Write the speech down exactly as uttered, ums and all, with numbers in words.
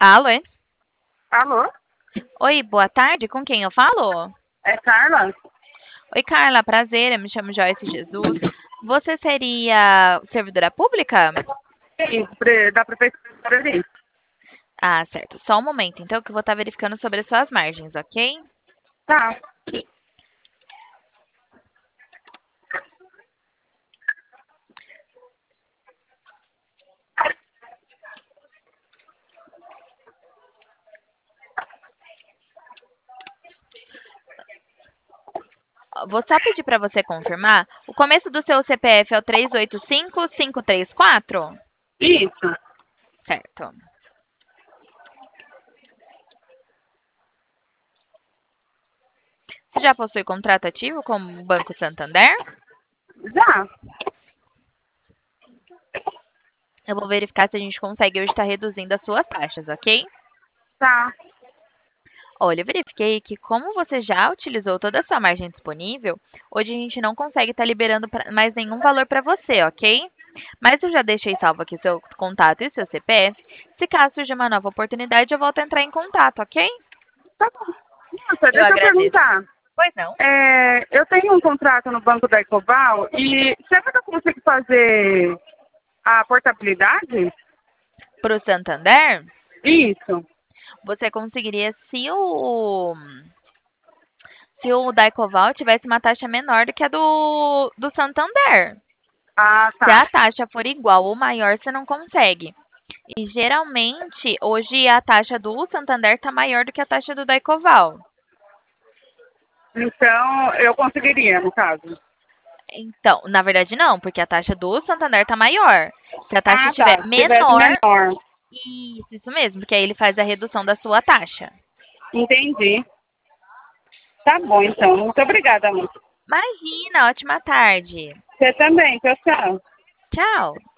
Alô? é? Alô? Oi, boa tarde. Com quem eu falo? É Carla? Oi, Carla. Prazer. Eu me chamo Joyce Jesus. Você seria servidora pública? Sim, pre- da prefeitura ali. Ah, certo. Só um momento, então, que eu vou estar verificando sobre as suas margens, ok? Tá. Vou só pedir para você confirmar. O começo do seu C P F é o três oito cinco, cinco três quatro? Isso. Certo. Você já possui contrato ativo com o Banco Santander? Já. Eu vou verificar se a gente consegue hoje estar reduzindo as suas taxas, ok? Tá. Olha, eu verifiquei que como você já utilizou toda a sua margem disponível, hoje a gente não consegue estar liberando pra- mais nenhum valor para você, ok? Mas eu já deixei salvo aqui o seu contato e o seu C P F. Se caso surgir uma nova oportunidade, eu volto a entrar em contato, ok? Tá bom. Nossa, Eu deixa eu agradeço. perguntar. Pois não. É, eu tenho um contrato no Banco da Ecoval e será que eu consigo fazer a portabilidade? Para o Santander, Isso. você conseguiria se o se o Daicoval tivesse uma taxa menor do que a do, do Santander. Ah, Se a tá. taxa for igual ou maior, você não consegue. E geralmente, hoje a taxa do Santander está maior do que a taxa do Daicoval. Então, eu conseguiria, no caso. Então, na verdade não, porque a taxa do Santander está maior. Se a taxa Ah, estiver tá. Se tivesse menor, menor. isso, isso mesmo, porque aí ele faz a redução da sua taxa. Entendi. Tá bom, então. Muito obrigada, amor. Imagina, ótima tarde. Você também. Tchau, tchau. Tchau.